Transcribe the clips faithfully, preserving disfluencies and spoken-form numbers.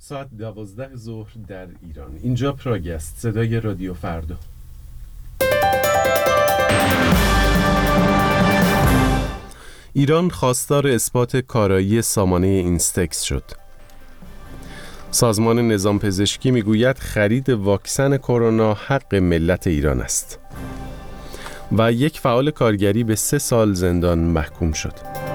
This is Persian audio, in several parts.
ساعت دوازده ظهر در ایران. اینجا پراگ است، صدای رادیو فردا. ایران خواستار اثبات کارایی سامانه اینستکس شد. سازمان نظام پزشکی میگوید خرید واکسن کرونا حق ملت ایران است. و یک فعال کارگری به سه سال زندان محکوم شد.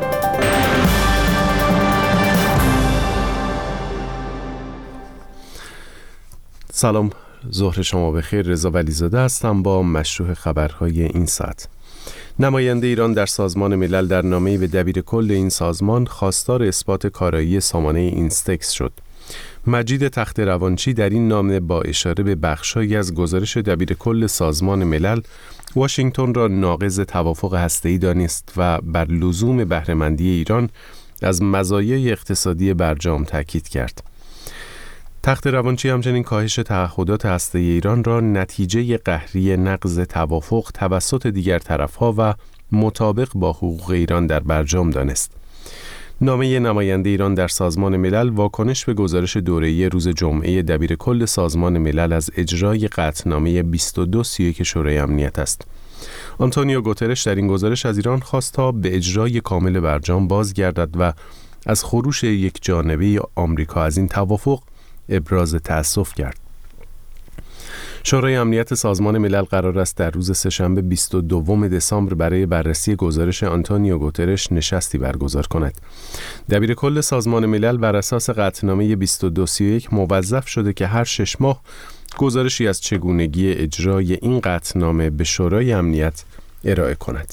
سلام، ظهر شما بخیر. رضا ولیزاده هستم با مشروع خبرهای این ساعت. نماینده ایران در سازمان ملل در نامه‌ای به دبیر کل این سازمان خواستار اثبات کارایی سامانه اینستکس شد. مجید تخت روانچی در این نامه با اشاره به بخش‌هایی از گزارش دبیر کل سازمان ملل واشنگتن را ناقض توافق هسته‌ای دانست و بر لزوم بهره‌مندی ایران از مزایای اقتصادی برجام تاکید کرد. تخت روانچی همچنین کاهش تعهدات هسته‌ای ایران را نتیجه قهری نقض توافق توسط دیگر طرف‌ها و مطابق با حقوق ایران در برجام دانست. نامه نماینده ایران در سازمان ملل واکنش به گزارش دوره‌ای روز جمعه دبیر کل سازمان ملل از اجرای قطعنامه بیست و دو سی و یک شورای امنیت است. آنتونیو گوترش در این گزارش از ایران خواست تا به اجرای کامل برجام بازگردد و از خروش یک جانبه آمریکا از این توافق ابراز تأسف کرد. شورای امنیت سازمان ملل قرار است در روز سه‌شنبه بیست و دوم دسامبر برای بررسی گزارش آنتونیو گوترش نشستی برگزار کند. دبیر کل سازمان ملل بر اساس قطعنامه بیست و دو سی و یک موظف شده که هر شش ماه گزارشی از چگونگی اجرای این قطعنامه به شورای امنیت ارائه کند.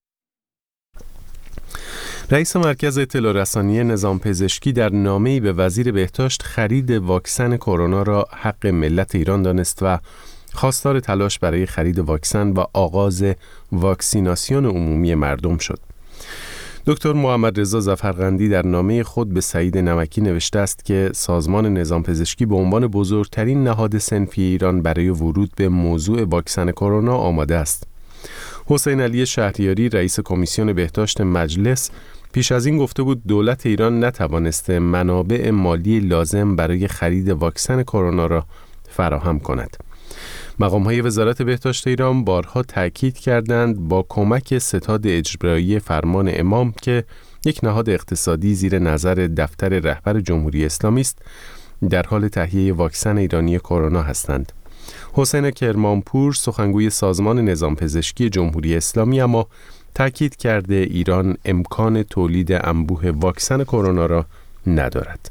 رئیس مرکز اطلاع رسانی نظام پزشکی در نامه‌ای به وزیر بهداشت خرید واکسن کرونا را حق ملت ایران دانست و خواستار تلاش برای خرید واکسن و آغاز واکسیناسیون عمومی مردم شد. دکتر محمد رضا ظفرقندی در نامه خود به سعید نمکی نوشته است که سازمان نظام پزشکی به عنوان بزرگترین نهاد صنفی ایران برای ورود به موضوع واکسن کرونا آماده است. حسین علی شهریاری رئیس کمیسیون بهداشت مجلس پیش از این گفته بود دولت ایران نتوانسته منابع مالی لازم برای خرید واکسن کرونا را فراهم کند. مقام‌های وزارت بهداشت ایران بارها تاکید کردند با کمک ستاد اجرایی فرمان امام که یک نهاد اقتصادی زیر نظر دفتر رهبر جمهوری اسلامی است، در حال تهیه واکسن ایرانی کرونا هستند. حسین کرمانپور سخنگوی سازمان نظام پزشکی جمهوری اسلامی اما تاکید کرده ایران امکان تولید انبوه واکسن کرونا را ندارد.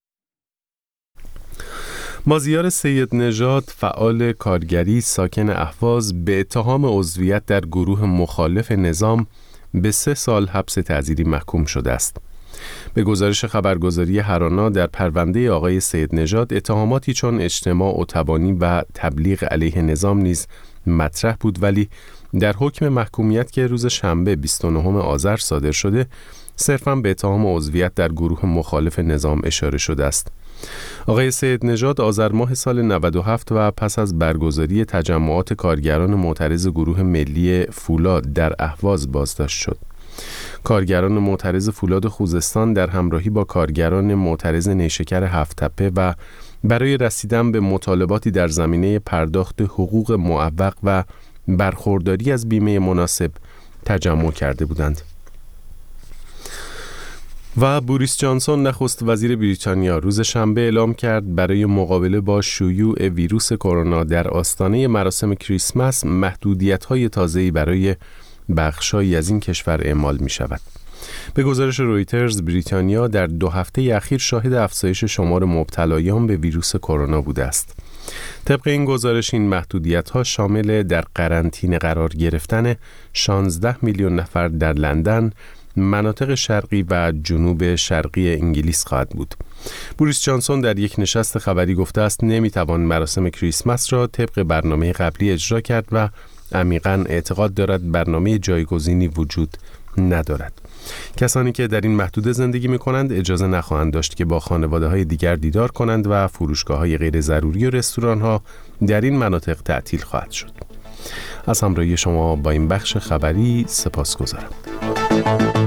مازیار سید نژاد فعال کارگری ساکن اهواز به اتهام عضویت در گروه مخالف نظام به سه سال حبس تعزیری محکوم شده است. به گزارش خبرگزاری هرانا در پرونده آقای سید نژاد اتهاماتی چون اجتماع و تبانی و تبلیغ علیه نظام نیز مطرح بود، ولی در حکم محکومیت که روز شنبه بیست و نهم آذر صادر شده صرفاً به اتهام عضویت در گروه مخالف نظام اشاره شده است. آقای سید نژاد آذر ماه سال نود و هفت و پس از برگزاری تجمعات کارگران معترض گروه ملی فولاد در اهواز بازداشت شد. کارگران معترض فولاد خوزستان در همراهی با کارگران معترض نیشکر هفت تپه و برای رسیدن به مطالباتی در زمینه پرداخت حقوق معوق و برخورداری از بیمه مناسب تجمع کرده بودند. و بوریس جانسون نخست وزیر بریتانیا روز شنبه اعلام کرد برای مقابله با شیوع ویروس کرونا در آستانه مراسم کریسمس محدودیت‌های تازه‌ای برای بخشایی از این کشور اعمال می شود. به گزارش رویترز بریتانیا در دو هفته اخیر شاهد افزایش شمار مبتلایان به ویروس کرونا بوده است. طبق این گزارش این محدودیت‌ها شامل در قرنطینه قرار گرفتن شانزده میلیون نفر در لندن، مناطق شرقی و جنوب شرقی انگلیس خواهد بود. بوریس جانسون در یک نشست خبری گفته است نمیتوان مراسم کریسمس را طبق برنامه قبلی اجرا کرد و عمیقاً اعتقاد دارد برنامه جایگزینی وجود ندارد. کسانی که در این محدوده زندگی می کنند اجازه نخواهند داشت که با خانواده های دیگر دیدار کنند و فروشگاه های غیر ضروری و رستوران ها در این مناطق تعطیل خواهد شد. از همراهی شما با این بخش خبری سپاس گذارم.